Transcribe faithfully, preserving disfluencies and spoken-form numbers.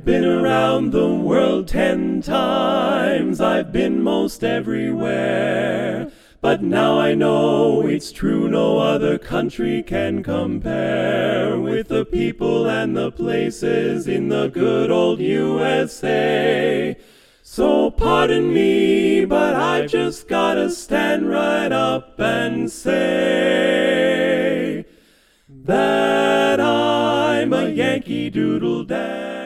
I've been around the world ten times, I've been most everywhere. But now I know it's true, no other country can compare with the people and the places in the good old U S A. So pardon me, but I've just gotta stand right up and say that I'm a Yankee Doodle Dad.